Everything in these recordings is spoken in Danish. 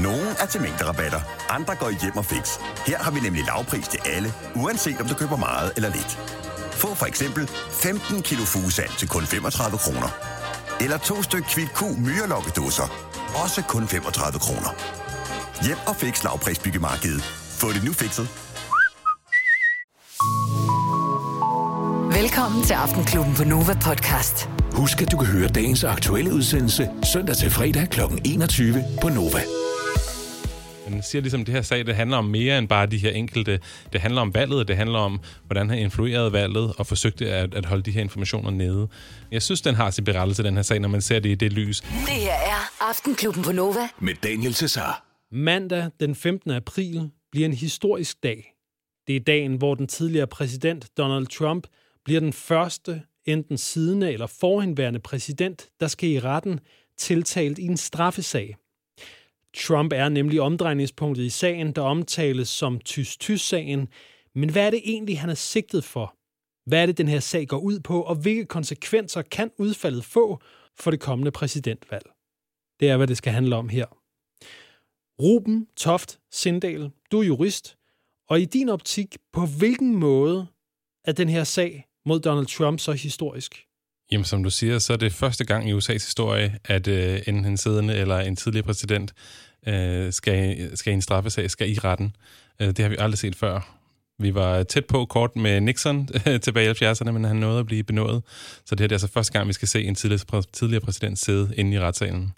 Nogle er til mængderabatter, andre går i hjem og fix. Her har vi nemlig lavpris til alle, uanset om du køber meget eller lidt. Få for eksempel 15 kilo fugesand til kun 35 kroner. Eller 2 styk Kvick-Q myrelokkedåser, også kun 35 kroner. Hjem og fix lavprisbyggemarkedet. Få det nu fikset. Velkommen til Aftenklubben på Nova Podcast. Husk, at du kan høre dagens aktuelle udsendelse søndag til fredag kl. 21 på Nova. Man siger ligesom, at det her sag, det handler om mere end bare de her enkelte. Det handler om valget, det handler om, hvordan han influerede valget og forsøgte at holde de her informationer nede. Jeg synes, den har sin berettelse, den her sag, når man ser det i det lys. Det her er Aftenklubben på Nova. Med Daniel Cesar. Mandag den 15. april bliver en historisk dag. Det er dagen, hvor den tidligere præsident Donald Trump bliver den første, enten siddende eller forhenværende præsident, der skal i retten tiltalt i en straffesag. Trump er nemlig omdrejningspunktet i sagen, der omtales som Tys-Tys-sagen. Men hvad er det egentlig, han er sigtet for? Hvad er det, den her sag går ud på, og hvilke konsekvenser kan udfaldet få for det kommende præsidentvalg? Det er, hvad det skal handle om her. Ruben Toft Sindal, du er jurist, og i din optik, på hvilken måde er den her sag mod Donald Trump så historisk? Jamen, som du siger, så er det første gang i USA's historie, at enten en siddende eller en tidligere præsident skal i en straffesag, skal i retten. Det har vi aldrig set før. Vi var tæt på kort med Nixon tilbage i 70'erne, men han nåede at blive benådet. Så det her det er altså første gang, vi skal se en tidligere præsident sidde inde i retssalen.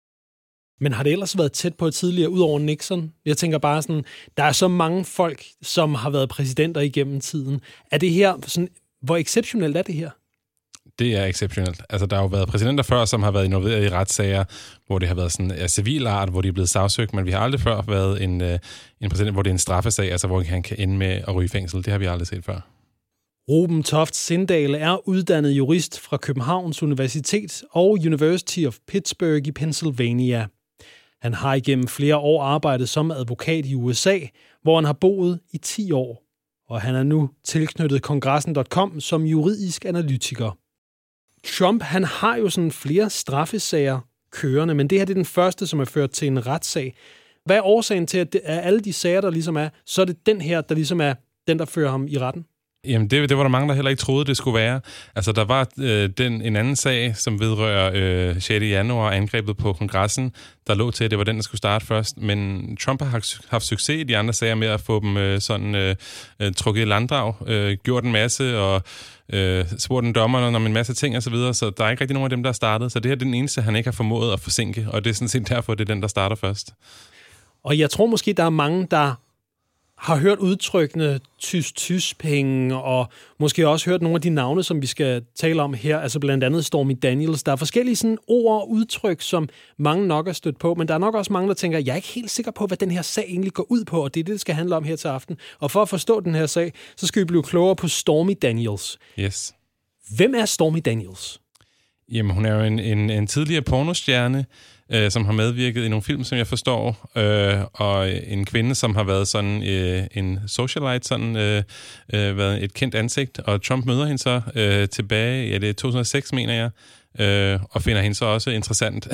Men har det ellers været tæt på tidligere, ud over Nixon? Jeg tænker bare sådan, der er så mange folk, som har været præsidenter igennem tiden. Er det her sådan, hvor exceptionelt er det her? Det er exceptionelt. Altså, der har jo været præsidenter før, som har været involveret i retssager, hvor det har været sådan af civil art, hvor de er blevet sagsøgt, men vi har aldrig før været en præsident, hvor det er en straffesag, altså hvor han kan ende med at ryge i fængsel. Det har vi aldrig set før. Ruben Toft Sindal er uddannet jurist fra Københavns Universitet og University of Pittsburgh i Pennsylvania. Han har igennem flere år arbejdet som advokat i USA, hvor han har boet i 10 år. Og han er nu tilknyttet Kongressen.com som juridisk analytiker. Trump, han har jo sådan flere straffesager kørende, men det her det er den første, som er ført til en retssag. Hvad er årsagen til, at af alle de sager, der ligesom er, så er det den her, der ligesom er den, der fører ham i retten? Jamen, det var der mange, der heller ikke troede, det skulle være. Altså, der var en anden sag, som vedrører 6. januar, angrebet på kongressen, der lå til, at det var den, der skulle starte først. Men Trump har haft succes i de andre sager med at få dem trukket i landdrag, gjort en masse og spurgt en dommerne om en masse ting og så videre, så der er ikke rigtig nogen af dem, der er startet. Så det her er den eneste, han ikke har formået at forsinke, og det er sådan set derfor, det er den, der starter først. Og jeg tror måske, der er mange, der har hørt udtrykkene tys-tys-penge, og måske også hørt nogle af de navne, som vi skal tale om her, altså blandt andet Stormy Daniels. Der er forskellige sådan ord og udtryk, som mange nok er stødt på, men der er nok også mange, der tænker, jeg er ikke helt sikker på, hvad den her sag egentlig går ud på, og det er det skal handle om her til aften. Og for at forstå den her sag, så skal vi blive klogere på Stormy Daniels. Yes. Hvem er Stormy Daniels? Jamen, hun er jo en tidligere pornostjerne, som har medvirket i nogle film, som jeg forstår, og en kvinde, som har været sådan en socialite, sådan været et kendt ansigt, og Trump møder hende så tilbage, det er 2006, mener jeg, og finder hende så også interessant.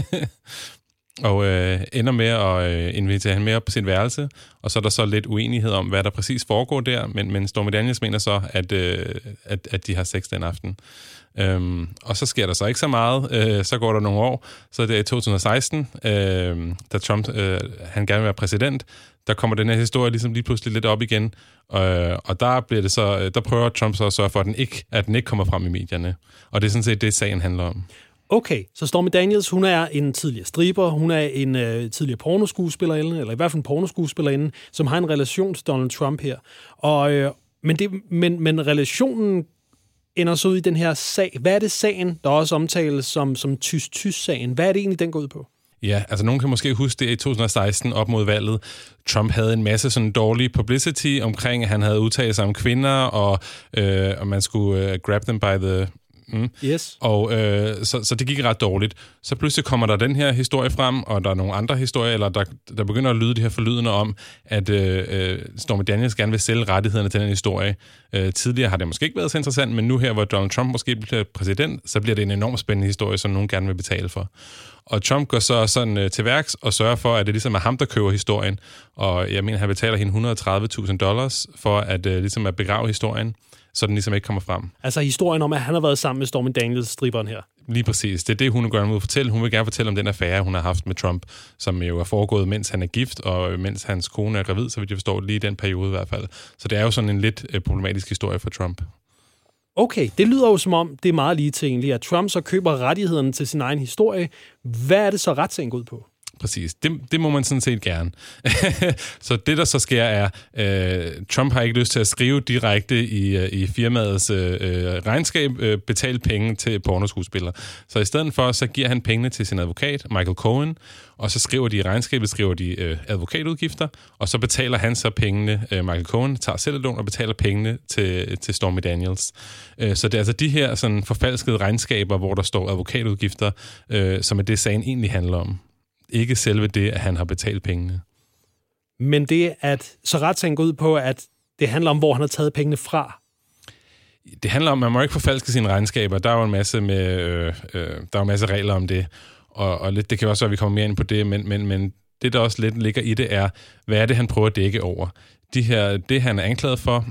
Og ender med at invitere hende med op på sin værelse, og så er der så lidt uenighed om, hvad der præcis foregår der, men Stormy Daniels mener så, at de har sex den aften. Og så sker der så ikke så meget. Så går der nogle år. Så det er i 2016, da Trump han gerne vil være præsident, der kommer den her historie ligesom lige pludselig lidt op igen. Og der bliver det så, der prøver Trump så at sørge for, at den ikke kommer frem i medierne. Og det er sådan set det, sagen handler om. Okay, så Stormy Daniels, hun er en tidligere stripper, hun er en tidligere pornoskuespillerinde, eller i hvert fald en pornoskuespillerinde, som har en relation til Donald Trump her. Men relationen ender så ud i den her sag. Hvad er det sagen, der også omtales som Tys-Tys-sagen? Hvad er det egentlig, den går ud på? Ja, altså nogen kan måske huske det i 2016 op mod valget. Trump havde en masse sådan dårlig publicity omkring, at han havde udtalt sig om kvinder, og man skulle grab them by the Yes. Og så det gik ret dårligt. Så pludselig kommer der den her historie frem, og der er nogle andre historier, eller der begynder at lyde de her forlydende om, at Stormy Daniels gerne vil sælge rettighederne til den historie. Tidligere har det måske ikke været så interessant, men nu her, hvor Donald Trump måske bliver præsident, så bliver det en enormt spændende historie, som nogen gerne vil betale for. Og Trump går så sådan til værks og sørger for, at det ligesom er ham, der køber historien. Og jeg mener, han betaler hende $130,000 for at ligesom at begrave historien, så den ligesom ikke kommer frem. Altså historien om, at han har været sammen med Stormy Daniels, striberen her. Lige præcis. Det er det, hun gerne vil fortælle. Hun vil gerne fortælle om den affære, hun har haft med Trump, som jo er foregået, mens han er gift, og mens hans kone er gravid, så vidt jeg forstår, lige i den periode i hvert fald. Så det er jo sådan en lidt problematisk historie for Trump. Okay, det lyder jo som om, det er meget lige til egentlig, at Trump så køber rettighederne til sin egen historie. Hvad er det så retssagen går ud på? Præcis. Det må man sådan set gerne. Så det, der så sker, er, Trump har ikke lyst til at skrive direkte i firmaets regnskab, betale penge til pornoskuespillere. Så i stedet for, så giver han pengene til sin advokat, Michael Cohen, og så skriver de i regnskabet, advokatudgifter, og så betaler han så pengene, Michael Cohen tager selv et lån og betaler pengene til Stormy Daniels. Så det er altså de her sådan forfalskede regnskaber, hvor der står advokatudgifter, som er det, sagen egentlig handler om. Ikke selve det, at han har betalt pengene. Men det, at så retssagen går ud på, at det handler om, hvor han har taget pengene fra? Det handler om, at man må ikke forfalske sine regnskaber. Der er jo en masse regler om det, og lidt, det kan også være, at vi kommer mere ind på det, men det, der også lidt ligger i det, er, hvad er det, han prøver at dække over? Det han er anklaget for,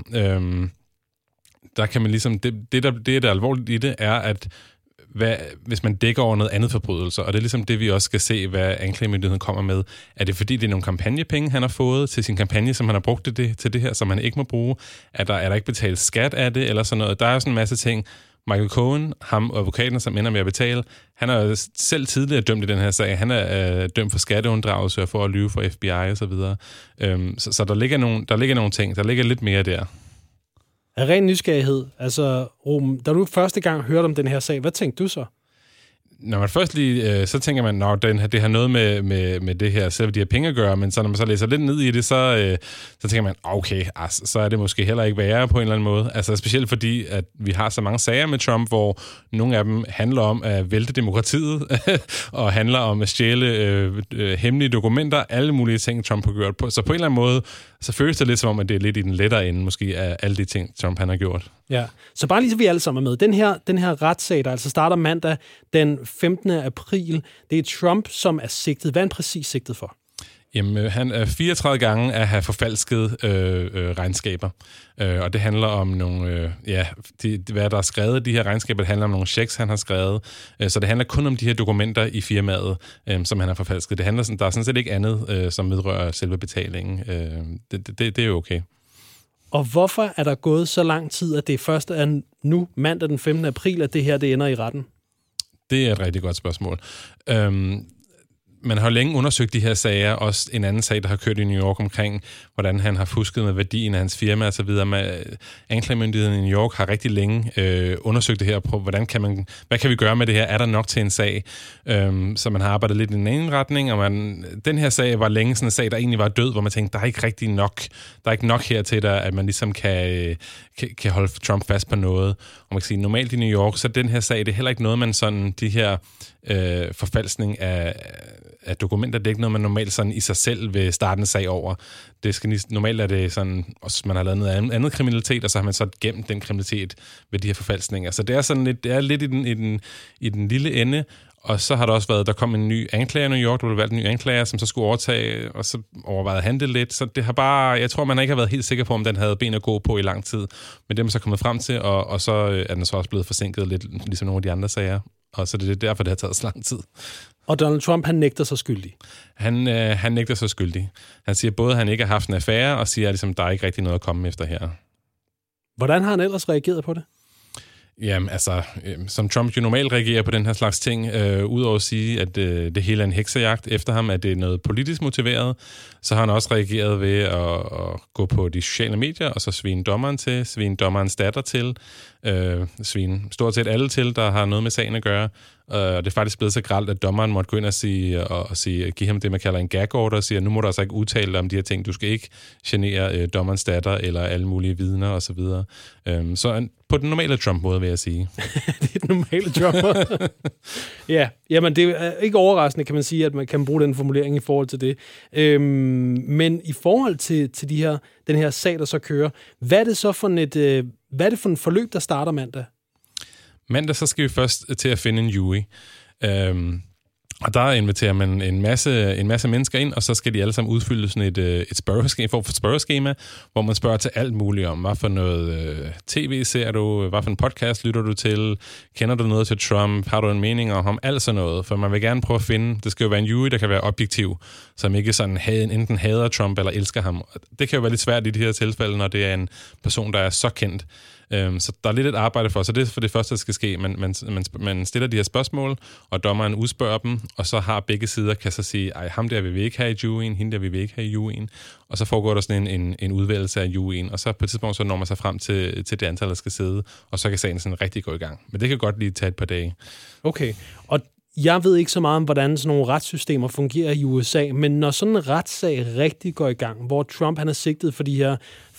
der kan man ligesom, det der er alvorligt i det, er, at hvis man dækker over noget andet forbrydelser, og det er ligesom det, vi også skal se, hvad anklagemyndigheden kommer med. Er det fordi, det er nogle kampagnepenge, han har fået til sin kampagne, som han har brugt til det her, som han ikke må bruge? Er der ikke betalt skat af det, eller sådan noget? Der er sådan en masse ting. Michael Cohen, ham advokaten, som ender med at betale, han er selv tidligere dømt i den her sag. Han er dømt for skatteunddragelse og for at lyve for FBI og så videre. Så der ligger nogle ting. Der ligger lidt mere der. Af ren nysgerrighed, altså Ruben, da du første gang hørte om den her sag, hvad tænkte du så? Når man først lige, så tænker man, at det har noget med det her, selve de her penge at gøre, men så når man så læser lidt ned i det, så tænker man, okay, så er det måske heller ikke værre på en eller anden måde. Altså specielt fordi, at vi har så mange sager med Trump, hvor nogle af dem handler om at vælte demokratiet, og handler om at stjæle hemmelige dokumenter, alle mulige ting, Trump har gjort på. Så på en eller anden måde, så føles det lidt som om, at det er lidt i den lettere ende, måske, af alle de ting, Trump han har gjort. Ja, så bare lige så vi alle sammen er med. Den her retssag, der altså starter mandag den 15. april, det er Trump, som er sigtet. Hvad er han præcis sigtet for? Jamen, han er 34 gange at have forfalsket regnskaber. Og det handler om nogle, hvad der er skrevet. De her regnskaber, det handler om nogle checks, han har skrevet. Så det handler kun om de her dokumenter i firmaet, som han har forfalsket. Der er sådan set ikke andet, som vedrører selve betalingen. Det er jo okay. Og hvorfor er der gået så lang tid, at det først er nu, mandag den 15. april, at det her det ender i retten? Det er et rigtig godt spørgsmål. Man har længe undersøgt de her sager, også en anden sag, der har kørt i New York omkring, hvordan han har fusket med værdien af hans firma og så videre. Anklagemyndigheden i New York har rigtig længe undersøgt det her på, hvad kan vi gøre med det her? Er der nok til en sag? Så man har arbejdet lidt i den ene retning, og den her sag var længe sådan en sag, der egentlig var død, hvor man tænkte, der er ikke rigtig nok. Der er ikke nok her til, at man ligesom kan holde Trump fast på noget. Og man kan sige, normalt i New York, så den her sag, det er heller ikke noget, man sådan, de her forfalskning af dokumenter, det er ikke noget, man normalt sådan i sig selv vil starte en sag over. Normalt er det sådan, også man har lavet noget andet kriminalitet, og så har man så gemt den kriminalitet ved de her forfalskninger. Så det er sådan lidt, i den lille ende, og så har der også været, der kom en ny anklager i New York, der blev valgt en ny anklager, som så skulle overtage, og så overvejede han det lidt. Så det har bare, jeg tror, man ikke har været helt sikker på, om den havde ben at gå på i lang tid. Men det er man så kommet frem til, og så er den så også blevet forsinket lidt, ligesom nogle af de andre sager. Og så det er derfor, det har taget så lang tid. Og Donald Trump, han nægter sig skyldig? Han nægter sig skyldig. Han siger både, at han ikke har haft en affære, og siger, at ligesom, der er ikke rigtig noget at komme efter her. Hvordan har han ellers reageret på det? Jamen, altså, som Trump jo normalt reagerer på den her slags ting, udover at sige, at det hele er en heksejagt efter ham, at det er noget politisk motiveret, så har han også reageret ved at gå på de sociale medier, og så svine dommeren til, svine dommerens datter til, svine stort set alle til, der har noget med sagen at gøre, Og det er faktisk blevet så grelt, at dommeren måtte gå ind og give ham det, man kalder en gag order, og sige, at nu må du altså ikke udtale om de her ting. Du skal ikke genere dommerens datter eller alle mulige vidner osv. Så på den normale Trump-måde, vil jeg sige. Det er den normale Trump. Ja, jamen det er ikke overraskende, kan man sige, at man kan bruge den formulering i forhold til det. Men i forhold til den her sag, der så kører, hvad er det så for en forløb, der starter mandag? Mandag, så skal vi først til at finde en jury. Og der inviterer man en masse mennesker ind, og så skal de alle sammen udfylde sådan et spørgeskema, hvor man spørger til alt muligt om, hvad for noget tv ser du, hvad for en podcast lytter du til, kender du noget til Trump, har du en mening om ham, alt sådan noget. For man vil gerne prøve at finde, det skal jo være en jury, der kan være objektiv, som ikke sådan enten hader Trump eller elsker ham. Det kan jo være lidt svært i de her tilfælde, når det er en person, der er så kendt. Så der er lidt et arbejde for, så det er for det første, der skal ske. Man stiller de her spørgsmål, og dommeren udspørger dem, og så har begge sider, kan så sige, ej, ham der vil vi ikke have i juryen, hende der vil vi ikke have i juryen, og så foregår der sådan en udvælgelse af juryen, og så på et tidspunkt, så når man sig frem til det antal, der skal sidde, og så kan sagen sådan rigtig gå i gang. Men det kan godt lige tage et par dage. Okay, og jeg ved ikke så meget om, hvordan sådan nogle retssystemer fungerer i USA, men når sådan en retssag rigtig går i gang, hvor Trump han er sigtet for de her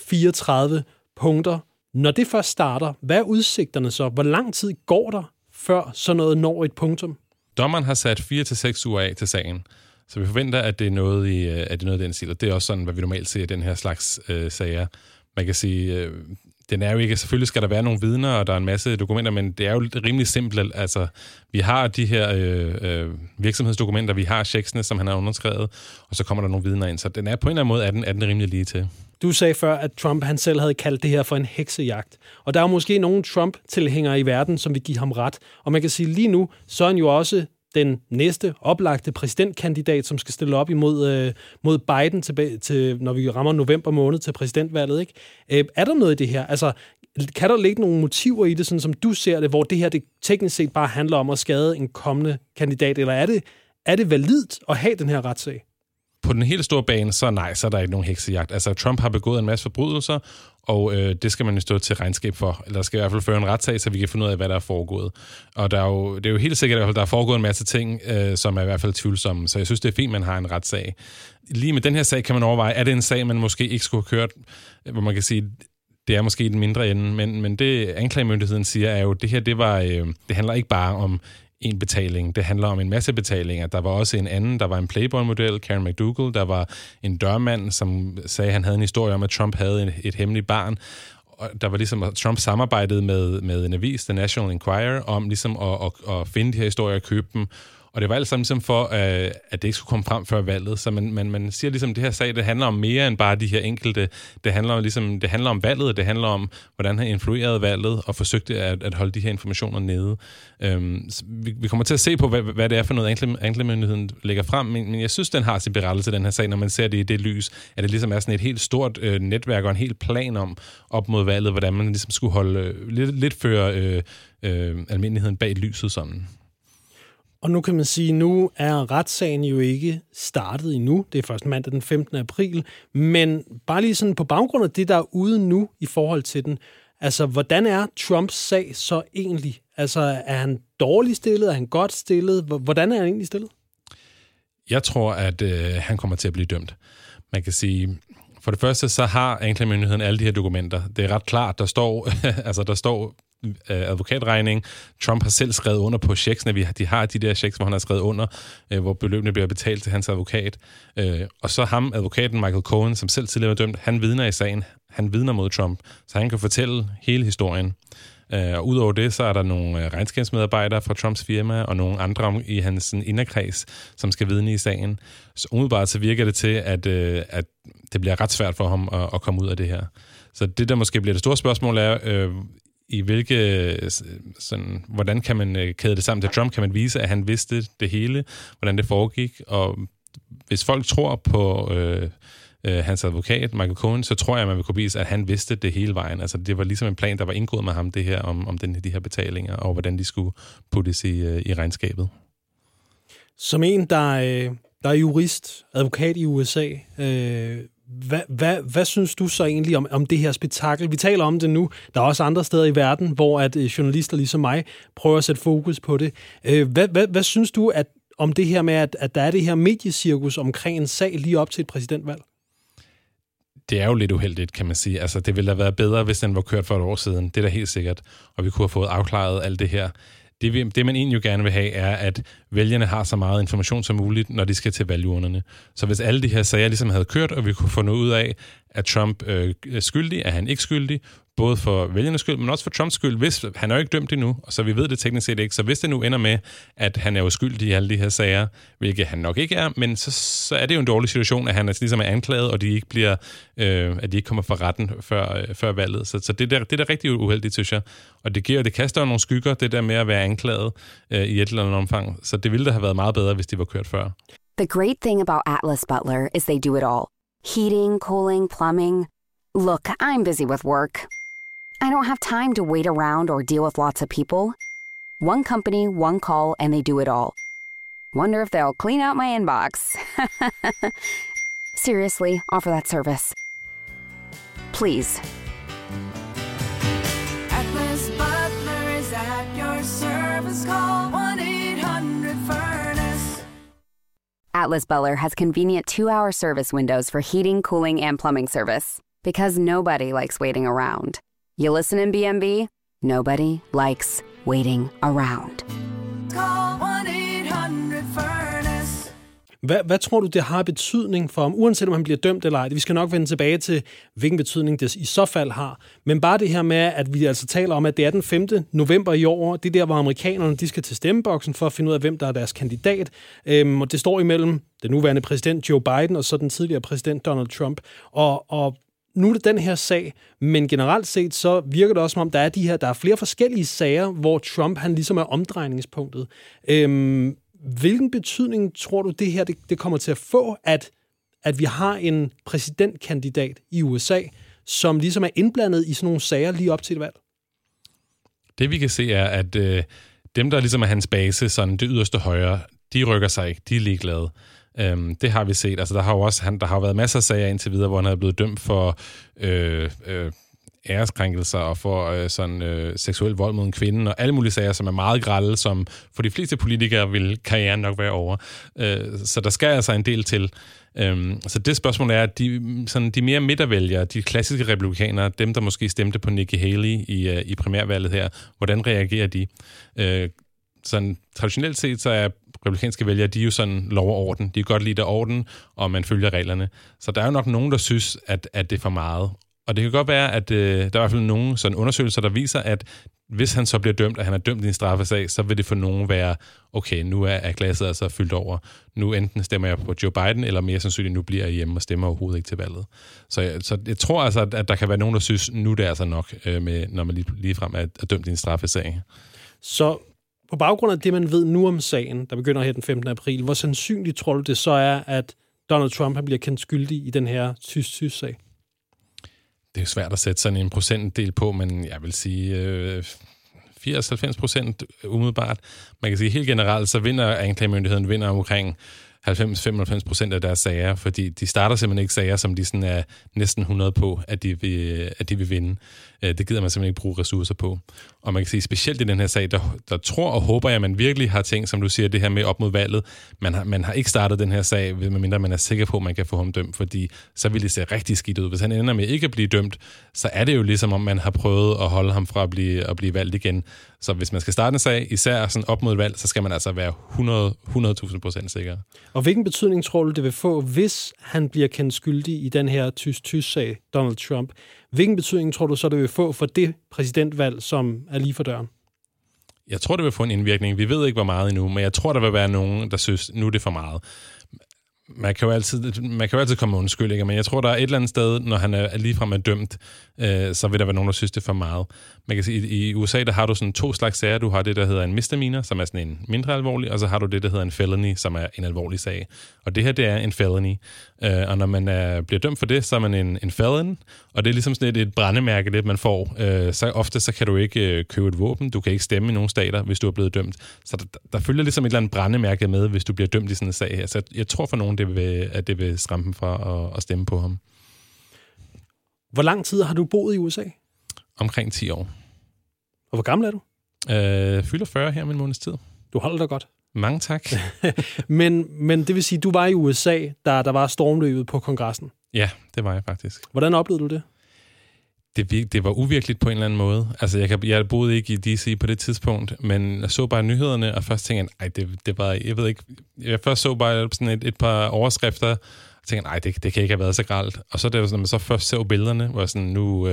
34 punkter, når det først starter, hvad er udsigterne så? Hvor lang tid går der, før sådan noget når et punktum? Dommeren har sat 4 til 6 uger af til sagen, så vi forventer, at det er noget i den stil, og det er også sådan, hvad vi normalt ser i den her slags sager. Man kan sige, den er jo ikke, selvfølgelig skal der være nogle vidner, og der er en masse dokumenter, men det er jo rimelig simpelt. Altså, vi har de her virksomhedsdokumenter, vi har checksene, som han har underskrevet, og så kommer der nogle vidner ind. Så den er på en eller anden måde, er den rimelig lige til. Du sagde før, at Trump han selv havde kaldt det her for en heksejagt. Og der er jo måske nogle Trump-tilhængere i verden, som vil give ham ret. Og man kan sige, lige nu, så er han jo også den næste oplagte præsidentkandidat, som skal stille op mod Biden til, når vi rammer november måned til præsidentvalget. Ikke? Er der noget i det her? Altså, kan der ligge nogle motiver i det, sådan som du ser det, hvor det her det teknisk set bare handler om at skade en kommende kandidat? Eller er det validt at have den her retssag? På den helt store bane, så nej, så er der ikke nogen heksejagt. Altså, Trump har begået en masse forbrydelser, og det skal man jo stå til regnskab for. Eller der skal i hvert fald føre en retssag, så vi kan finde ud af, hvad der er foregået. Og det er jo helt sikkert, at der er foregået en masse ting, som er i hvert fald tvivlsomme. Så jeg synes, det er fint, man har en retssag. Lige med den her sag kan man overveje, er det en sag, man måske ikke skulle have kørt, hvor man kan sige, det er måske i den mindre ende, men det anklagemyndigheden siger, er jo, det her, det handler ikke bare om en betaling. Det handler om en masse betalinger. Der var også en anden, der var en Playboy-model, Karen McDougal. Der var en dørmand, som sagde, at han havde en historie om, at Trump havde et hemmeligt barn. Og der var ligesom, at Trump samarbejdede med en avis, The National Enquirer, om ligesom at finde de her historier og købe dem. Og det var alt sammen ligesom for, at det ikke skulle komme frem før valget. Så man siger ligesom, at det her sag, det handler om mere end bare de her enkelte. Det handler om valget, og det handler om, hvordan han influerede valget og forsøgte at holde de her informationer nede. Vi kommer til at se på, hvad det er for noget, anklagemyndigheden lægger frem, men jeg synes, den har sin berettelse, den her sag, når man ser det i det lys, at det ligesom er sådan et helt stort netværk og en helt plan om op mod valget, hvordan man ligesom skulle holde lidt føre almindeligheden bag lyset sådan. Og nu kan man sige, at nu er retssagen jo ikke startet endnu. Det er først mandag den 15. april. Men bare lige sådan på baggrund af det, der er ude nu i forhold til den. Altså, hvordan er Trumps sag så egentlig? Altså, er han dårligt stillet? Er han godt stillet? Hvordan er han egentlig stillet? Jeg tror, at han kommer til at blive dømt. Man kan sige, for det første, så har anklagemyndigheden alle de her dokumenter. Det er ret klart, der står advokatregning. Trump har selv skrevet under på checksene. De har de der checks, hvor han har skrevet under, hvor beløbene bliver betalt til hans advokat. Og så ham, advokaten Michael Cohen, som selv tidligere var dømt, han vidner i sagen. Han vidner mod Trump, så han kan fortælle hele historien. Og udover det, så er der nogle regnskabsmedarbejdere fra Trumps firma, og nogle andre i hans inderkreds, som skal vidne i sagen. Så umiddelbart så virker det til, at det bliver ret svært for ham at komme ud af det her. Så det, der måske bliver det store spørgsmål, er, hvordan kan man kæde det sammen til Trump? Kan man vise, at han vidste det hele, hvordan det foregik? Og hvis folk tror på hans advokat, Michael Cohen, så tror jeg, at man vil kunne vise, at han vidste det hele vejen. Altså, det var ligesom en plan, der var indgået med ham, det her, om de her betalinger, og hvordan de skulle puttes i regnskabet. Som en, der er jurist, advokat i USA, Hvad synes du så egentlig om det her spektakel? Vi taler om det nu. Der er også andre steder i verden, hvor at journalister ligesom mig prøver at sætte fokus på det. Hvad synes du om det her med, at der er det her mediecirkus omkring en sag lige op til et præsidentvalg? Det er jo lidt uheldigt, kan man sige. Altså, det ville have været bedre, hvis den var kørt for et år siden. Det er da helt sikkert. Og vi kunne have fået afklaret alt det her. Det man egentlig jo gerne vil have, er, at vælgerne har så meget information som muligt, når de skal til valgurnerne. Så hvis alle de her sager ligesom havde kørt, og vi kunne få noget ud af, at Trump er skyldig, er han ikke skyldig, både for vælgernes skyld, men også for Trumps skyld, hvis han er jo ikke dømt endnu, så vi ved det teknisk set ikke. Så hvis det nu ender med, at han er uskyldig i alle de her sager, hvilket han nok ikke er, men så er det jo en dårlig situation, at han ligesom er anklaget, og de ikke bliver, at de ikke kommer for retten før valget. Så det er rigtig uheldigt, synes jeg. Og det kaster jo nogle skygger, det der med at være anklaget i et eller andet omfang. Så det ville da have været meget bedre, hvis de var kørt før. The great thing about Atlas Butler is they do it all. Heating, cooling, plumbing. Look, I'm busy with work. I don't have time to wait around or deal with lots of people. One company, one call, and they do it all. Wonder if they'll clean out my inbox. Seriously, offer that service. Please. Atlas Butler is at your service. Call 1-800-FURNACE. Atlas Butler has convenient 2-hour service windows for heating, cooling, and plumbing service. Because nobody likes waiting around. You listen in BMB? Nobody likes waiting around. Call 1-800-FURNACE. Hvad tror du, det har betydning for ham, uanset om han bliver dømt eller ej? Vi skal nok vende tilbage til, hvilken betydning det i så fald har. Men bare det her med, at vi altså taler om, at det er den 5. november i år. Det er der, hvor amerikanerne de skal til stemmeboksen for at finde ud af, hvem der er deres kandidat. Og det står imellem den nuværende præsident Joe Biden og så den tidligere præsident Donald Trump. Og nu er det den her sag, men generelt set så virker det også som om, der er flere forskellige sager, hvor Trump han ligesom er omdrejningspunktet. Hvilken betydning tror du, det her det kommer til at få, at vi har en præsidentkandidat i USA, som ligesom er indblandet i sådan nogle sager lige op til et valg? Det vi kan se er, at dem, der ligesom er hans base, sådan det yderste højre, de rykker sig ikke, de er ligeglade. Det har vi set. Altså, der har jo været masser af sager indtil videre, hvor han er blevet dømt for æreskrænkelser og for seksuel vold mod en kvinde, og alle mulige sager, som er meget grelle, som for de fleste politikere vil karrieren nok være over. Så der skal altså en del til. Så det spørgsmål er, at de mere midtervælgere, de klassiske republikanere, dem der måske stemte på Nikki Haley i primærvalget her, hvordan reagerer de? Sådan traditionelt set, så er republikanske vælgere, de er jo sådan lov og orden. De kan godt lide der orden, og man følger reglerne. Så der er jo nok nogen, der synes, at det er for meget. Og det kan godt være, at der er i hvert fald nogle sådan undersøgelser, der viser, at hvis han så bliver dømt, at han er dømt i en straffesag, så vil det for nogen være, okay, nu er glasset altså fyldt over. Nu enten stemmer jeg på Joe Biden, eller mere sandsynligt, nu bliver jeg hjemme og stemmer overhovedet ikke til valget. Så jeg tror altså, at der kan være nogen, der synes, nu er det altså nok, når man ligefrem er dømt i en straffesag. Så på baggrund af det, man ved nu om sagen, der begynder her den 15. april, hvor sandsynligt tror du det så er, at Donald Trump bliver kendt skyldig i den her tysk-sag? Det er svært at sætte sådan en procentdel på, men jeg vil sige 80-90% umiddelbart. Man kan sige helt generelt, så vinder anklagemyndigheden omkring 90-95% af deres sager, fordi de starter simpelthen ikke sager, som de sådan er næsten 100 på, at de vil vinde. Det gider man simpelthen ikke bruge ressourcer på. Og man kan sige, specielt i den her sag, der tror og håber jeg, at man virkelig har tænkt, som du siger, det her med op mod valget. Man har ikke startet den her sag, medmindre man er sikker på, at man kan få ham dømt, fordi så vil det se rigtig skidt ud. Hvis han ender med ikke at blive dømt, så er det jo ligesom, om man har prøvet at holde ham fra at blive valgt igen. Så hvis man skal starte en sag, især sådan op mod valg, så skal man altså være 100.000% sikker. Og hvilken betydning tror du, det vil få, hvis han bliver kendt skyldig i den her tysk-sag, Donald Trump? Hvilken betydning tror du så, det vil få for det præsidentvalg, som er lige for døren? Jeg tror, det vil få en indvirkning. Vi ved ikke, hvor meget endnu, men jeg tror, der vil være nogen, der synes, nu er det for meget. Man kan jo altid komme med undskyldninger, men jeg tror, der er et eller andet sted, når han er ligefrem er dømt, så vil der være nogen, der synes, det er for meget. Man kan sige, i USA, der har du sådan 2 slags sager. Du har det, der hedder en misdemeanor, som er sådan en mindre alvorlig, og så har du det, der hedder en felony, som er en alvorlig sag. Og det her, det er en felony. Og når man bliver dømt for det, så er man en felon, og det er ligesom sådan et brændemærke, det man får. Så ofte så kan du ikke købe et våben, du kan ikke stemme i nogle stater, hvis du er blevet dømt. Så der følger ligesom et eller andet brændemærke med, hvis du bliver dømt i sådan en sag her. Så jeg tror for nogen, at det vil skræmme dem fra at stemme på ham. Hvor lang tid har du boet i USA? Omkring 10 år. Og hvor gammel er du? Fylder 40 her med en måneds tid. Du holder dig godt. Mange tak. men det vil sige, du var i USA, da der var stormløbet på kongressen. Ja, det var jeg faktisk. Hvordan oplevede du det? Det var uvirkeligt på en eller anden måde. Altså, jeg boede ikke i D.C. på det tidspunkt, men jeg så bare nyhederne, og først tænkte jeg, det var, jeg ved ikke, jeg først så bare sådan et par overskrifter, og tænkte jeg, det kan ikke have været så grelt. Og så, når man så først så billederne, hvor jeg sådan,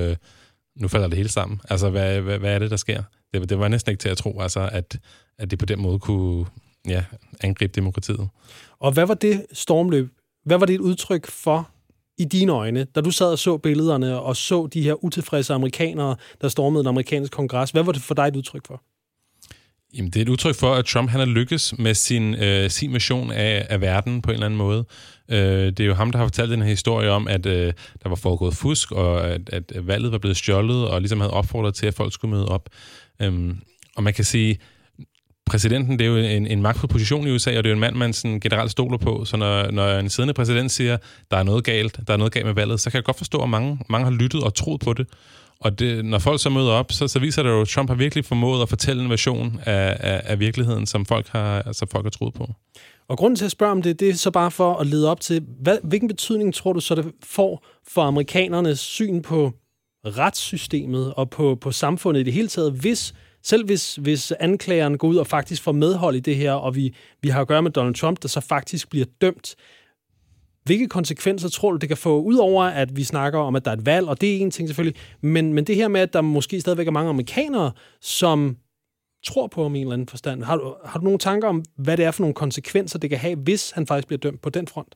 nu falder det hele sammen. Altså, hvad er det, der sker? Det var næsten ikke til at tro, altså, at det på den måde kunne angribe demokratiet. Og hvad var det stormløb? Hvad var det et udtryk for i dine øjne, da du sad og så billederne og så de her utilfredse amerikanere, der stormede den amerikanske kongres? Hvad var det for dig et udtryk for? Jamen, det er et udtryk for, at Trump han har lykkes med sin version af verden på en eller anden måde. Det er jo ham, der har fortalt den her historie om, at der var foregået fusk, og at valget var blevet stjålet, og ligesom havde opfordret til, at folk skulle møde op. Og man kan sige, præsidenten, det er jo en magtfuld position i USA, og det er jo en mand, man sådan generelt stoler på. Så når en siddende præsident siger, der er noget galt med valget, så kan jeg godt forstå, at mange har lyttet og troet på det. Og når folk så møder op, så viser det jo, at Trump har virkelig formået at fortælle en version af virkeligheden, som folk har troet på. Og grunden til at spørge om det er så bare for at lede op til, hvilken betydning tror du så, det får for amerikanernes syn på retssystemet og på samfundet i det hele taget, hvis anklageren går ud og faktisk får medhold i det her, og vi har at gøre med Donald Trump, der så faktisk bliver dømt. Hvilke konsekvenser tror du, det kan få, udover at vi snakker om, at der er et valg, og det er en ting selvfølgelig, men det her med, at der måske stadigvæk er mange amerikanere, som tror på ham i en eller anden forstand. Har du nogle tanker om, hvad det er for nogle konsekvenser, det kan have, hvis han faktisk bliver dømt på den front?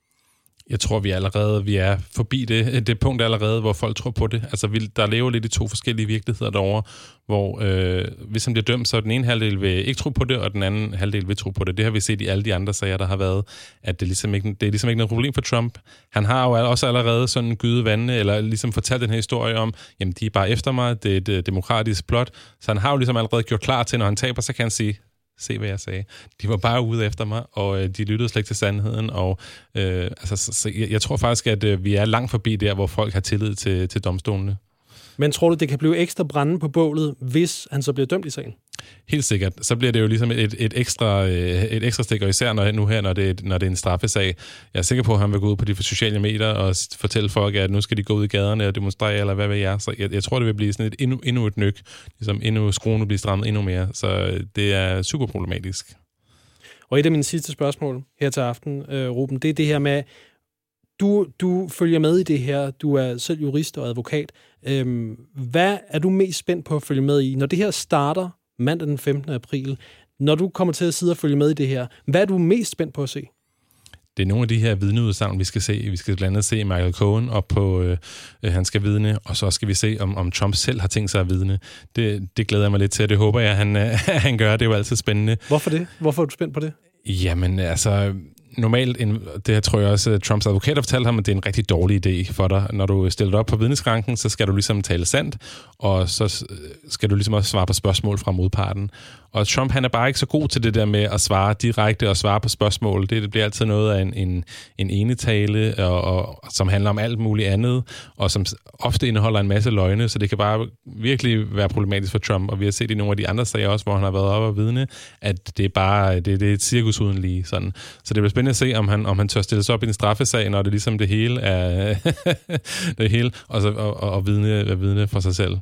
Jeg tror, vi er forbi det punkt allerede, hvor folk tror på det. Altså, der lever lidt i to forskellige virkeligheder derovre, hvor hvis han bliver dømt, så den ene halvdel vil ikke tro på det, og den anden halvdel vil tro på det. Det har vi set i alle de andre sager, der har været, at det er ligesom ikke noget problem for Trump. Han har jo også allerede sådan gydet vandene, eller ligesom fortalt den her historie om, jamen, de er bare efter mig, det er et demokratisk plot. Så han har jo ligesom allerede gjort klar til, når han taber, så kan han sige, se hvad jeg sagde. De var bare ude efter mig, og de lyttede slet ikke til sandheden. Og jeg tror faktisk, at vi er langt forbi der, hvor folk har tillid til domstolene. Men tror du, det kan blive ekstra brænde på bålet, hvis han så bliver dømt i sagen? Helt sikkert. Så bliver det jo ligesom et ekstra stik, og især når det er en straffesag. Jeg er sikker på, at han vil gå ud på de sociale medier og fortælle folk, at nu skal de gå ud i gaderne og demonstrere, eller hvad ved jeg. Så jeg tror, det vil blive sådan endnu et nyk. Ligesom endnu skruen vil blive strammet endnu mere. Så det er super problematisk. Og et af mine sidste spørgsmål her til aften, Ruben, det er det her med, du følger med i det her. Du er selv jurist og advokat. Hvad er du mest spændt på at følge med i? Når det her starter mandag den 15. april, når du kommer til at sidde og følge med i det her, hvad er du mest spændt på at se? Det er nogle af de her vidneudsagn, vi skal se. Vi skal blandt andet se Michael Cohen op på, han skal vidne, og så skal vi se, om Trump selv har tænkt sig at vidne. Det glæder jeg mig lidt til, og det håber jeg, han gør. Det er jo altid spændende. Hvorfor det? Hvorfor er du spændt på det? Jamen, altså, normalt, det tror jeg også, Trumps advokat har fortalt ham, at det er en rigtig dårlig idé for dig. Når du stiller dig op på vidneskranken, så skal du ligesom tale sandt, og så skal du ligesom også svare på spørgsmål fra modparten. Og Trump, han er bare ikke så god til det der med at svare direkte og svare på spørgsmål. Det bliver altid noget af en enetale, og som handler om alt muligt andet, og som ofte indeholder en masse løgne, så det kan bare virkelig være problematisk for Trump. Og vi har set i nogle af de andre sager også, hvor han har været oppe og vidne, at det er bare det er et cirkus uden lige. Sådan. Så det bliver spændende at se, om han tør stille sig op i en straffesag, når det ligesom det hele er det hele, og vidne for sig selv.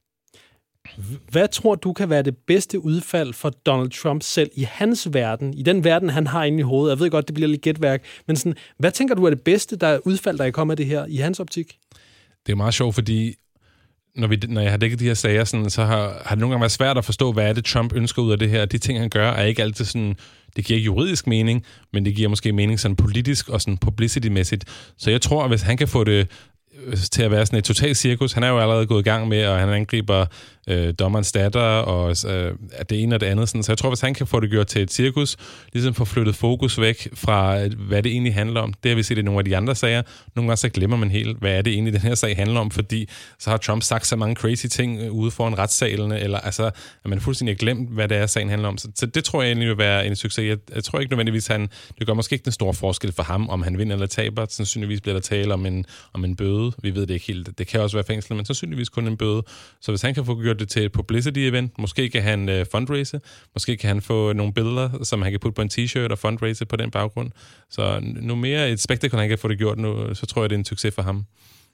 Hvad tror du kan være det bedste udfald for Donald Trump selv i hans verden, i den verden, han har inde i hovedet? Jeg ved godt, det bliver lidt gætværk, men sådan, hvad tænker du er det bedste udfald, der kan komme af det her i hans optik? Det er meget sjovt, fordi når jeg har dækket de her sager, sådan, så har det nogle gange været svært at forstå, hvad er det, Trump ønsker ud af det her. De ting, han gør, er ikke altid sådan, det giver ikke juridisk mening, men det giver måske mening sådan politisk og sådan publicity-mæssigt. Så jeg tror, at hvis han kan få det til at være sådan et totalt cirkus. Han er jo allerede gået i gang med, og han angriber dommerens datter, og at det ene og det andet. Sådan. Så jeg tror, hvis han kan få det gjort til et cirkus, ligesom få flyttet fokus væk fra, hvad det egentlig handler om. Det har vi set i nogle af de andre sager. Nogle gange så glemmer man helt, hvad er det egentlig, den her sag handler om, fordi så har Trump sagt så mange crazy ting ude foran retssalene, eller altså, at man fuldstændig har glemt, hvad det er, sagen handler om. Så det tror jeg egentlig vil være en succes. Jeg tror ikke nødvendigvis, det gør måske ikke den store forskel for ham, om han vinder eller taber. Sandsynligvis bliver der tale om en bøde. Vi ved det ikke helt. Det kan også være fængsel, men sandsynligvis kun en bøde. Så hvis han kan få gjort det til et publicity-event, måske kan han fundraise, måske kan han få nogle billeder, som han kan putte på en t-shirt og fundraise på den baggrund. Så nu mere et spektakel, han kan få det gjort nu, så tror jeg, det er en succes for ham.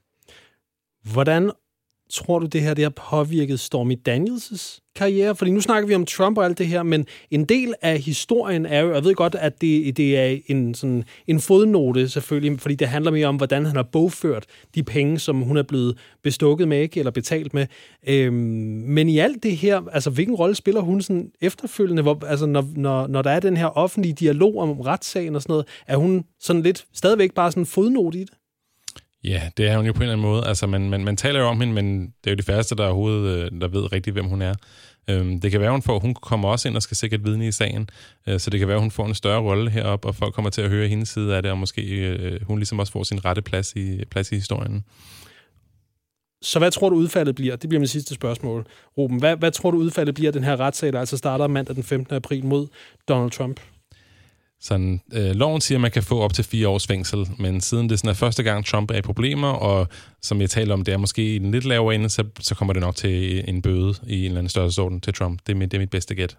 Hvordan tror du, det har påvirket Stormy Daniels' karriere? Fordi nu snakker vi om Trump og alt det her, men en del af historien er jo, jeg ved godt, at det er en fodnote selvfølgelig, fordi det handler mere om, hvordan han har bogført de penge, som hun er blevet bestukket med, ikke, eller betalt med. Men i alt det her, altså hvilken rolle spiller hun sådan efterfølgende, når der er den her offentlige dialog om retssagen og sådan noget, er hun sådan lidt stadigvæk bare sådan en fodnote i det? Ja, det er hun jo på en eller anden måde. Altså, man taler jo om hende, men det er jo de færreste, der overhovedet der ved rigtigt, hvem hun er. Det kan være, hun kommer også ind og skal sikkert vidne i sagen, så det kan være, hun får en større rolle heroppe, og folk kommer til at høre hendes side af det, og måske hun ligesom også får sin rette plads i historien. Så hvad tror du udfaldet bliver? Det bliver mit sidste spørgsmål, Ruben. Hvad tror du udfaldet bliver, den her retssag, der altså starter mandag den 15. april mod Donald Trump? Sådan, loven siger, at man kan få op til 4 års fængsel, men siden det sådan er første gang, Trump er i problemer, og som jeg taler om, det er måske i den lidt lavere ende, så kommer det nok til en bøde i en eller anden størrelsesorden til Trump. Det er mit bedste gæt.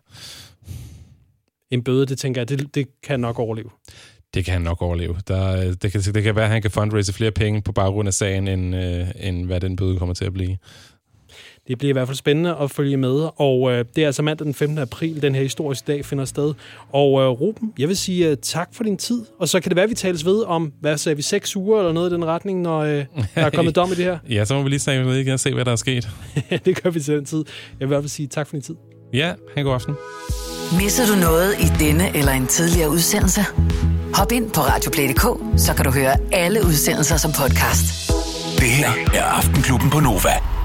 En bøde, det tænker jeg, det kan han nok overleve. Det kan han nok overleve. Det kan være, at han kan fundraise flere penge på baggrund af sagen, end hvad den bøde kommer til at blive. Det bliver i hvert fald spændende at følge med, og det er altså mandag den 15. april, den her historiske dag finder sted. Og Ruben, jeg vil sige tak for din tid, og så kan det være, at vi tales ved om, hvad sagde vi, 6 uger eller noget i den retning, når der er kommet dom i det her? Ja, så må vi lige snakke med igen og se, hvad der er sket. Det gør vi til den tid. Jeg vil i hvert fald sige tak for din tid. Ja, ha' en god aften. Misser du noget i denne eller en tidligere udsendelse? Hop ind på radioplay.dk, så kan du høre alle udsendelser som podcast. Det her er Aftenklubben på Nova.